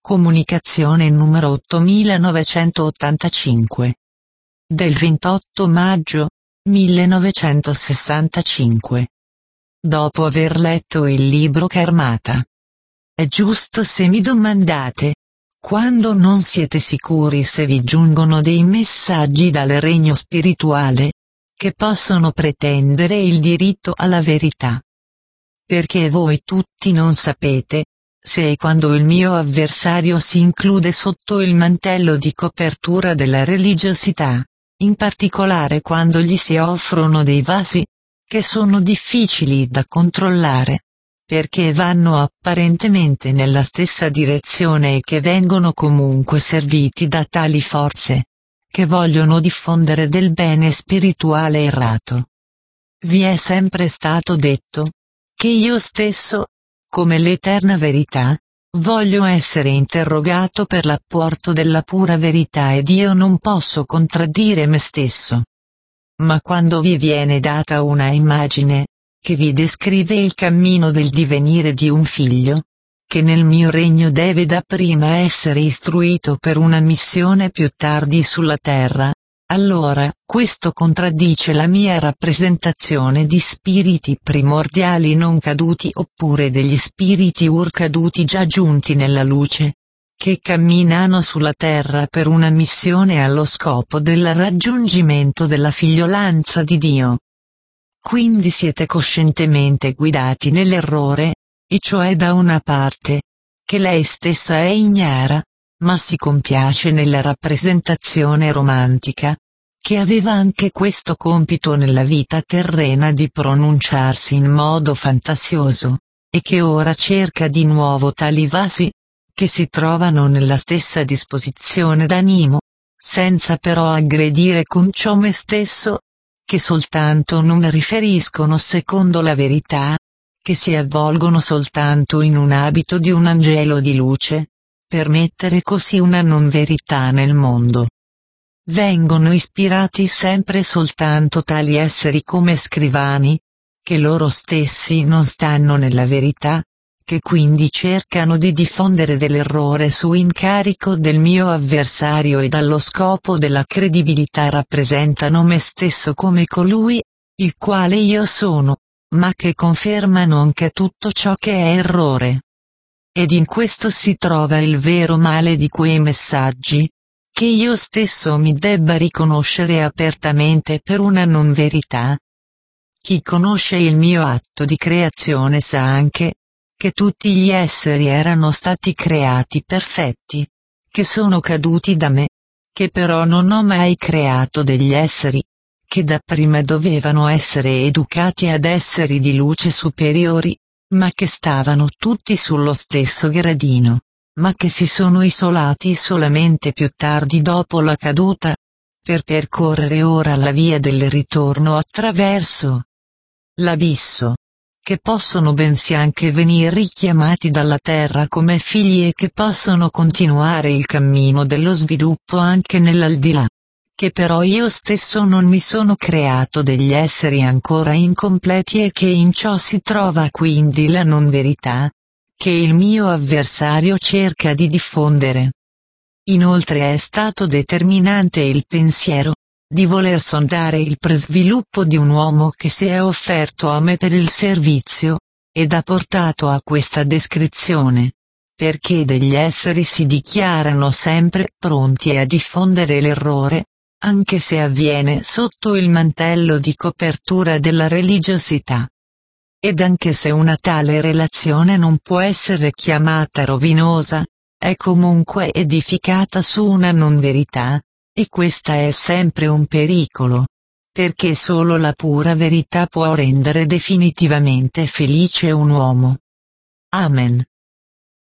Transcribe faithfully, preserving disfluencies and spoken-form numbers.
Comunicazione numero ottomilanovecentottantacinque. Del ventotto maggio millenovecentosessantacinque. Dopo aver letto il libro Karmata. È giusto se mi domandate, quando non siete sicuri se vi giungono dei messaggi dal regno spirituale, che possono pretendere il diritto alla verità. Perché voi tutti non sapete, se e quando il mio avversario si include sotto il mantello di copertura della religiosità, in particolare quando gli si offrono dei vasi, che sono difficili da controllare, perché vanno apparentemente nella stessa direzione e che vengono comunque serviti da tali forze, che vogliono diffondere del bene spirituale errato. Vi è sempre stato detto, che io stesso, come l'eterna verità, voglio essere interrogato per l'apporto della pura verità ed io non posso contraddire me stesso. Ma quando vi viene data una immagine, che vi descrive il cammino del divenire di un figlio, che nel mio regno deve dapprima essere istruito per una missione più tardi sulla terra, allora, questo contraddice la mia rappresentazione di spiriti primordiali non caduti oppure degli spiriti ur caduti già giunti nella luce, che camminano sulla terra per una missione allo scopo del raggiungimento della figliolanza di Dio. Quindi siete coscientemente guidati nell'errore, e cioè da una parte, che lei stessa è ignara, ma si compiace nella rappresentazione romantica, che aveva anche questo compito nella vita terrena di pronunciarsi in modo fantasioso, e che ora cerca di nuovo tali vasi, che si trovano nella stessa disposizione d'animo, senza però aggredire con ciò me stesso, che soltanto non mi riferiscono secondo la verità, che si avvolgono soltanto in un abito di un angelo di luce, per mettere così una non verità nel mondo. Vengono ispirati sempre soltanto tali esseri come scrivani, che loro stessi non stanno nella verità, che quindi cercano di diffondere dell'errore su incarico del mio avversario e dallo scopo della credibilità rappresentano me stesso come colui, il quale io sono, ma che confermano anche tutto ciò che è errore. Ed in questo si trova il vero male di quei messaggi, che io stesso mi debba riconoscere apertamente per una non verità. Chi conosce il mio atto di creazione sa anche, che tutti gli esseri erano stati creati perfetti, che sono caduti da me, che però non ho mai creato degli esseri, che dapprima dovevano essere educati ad esseri di luce superiori, ma che stavano tutti sullo stesso gradino, ma che si sono isolati solamente più tardi dopo la caduta, per percorrere ora la via del ritorno attraverso l'abisso, che possono bensì anche venire richiamati dalla terra come figli e che possono continuare il cammino dello sviluppo anche nell'aldilà, che però io stesso non mi sono creato degli esseri ancora incompleti e che in ciò si trova quindi la non verità, che il mio avversario cerca di diffondere. Inoltre è stato determinante il pensiero, di voler sondare il presviluppo di un uomo che si è offerto a me per il servizio, ed ha portato a questa descrizione, perché degli esseri si dichiarano sempre pronti a diffondere l'errore, anche se avviene sotto il mantello di copertura della religiosità. Ed anche se una tale relazione non può essere chiamata rovinosa, è comunque edificata su una non verità, e questa è sempre un pericolo, perché solo la pura verità può rendere definitivamente felice un uomo. Amen.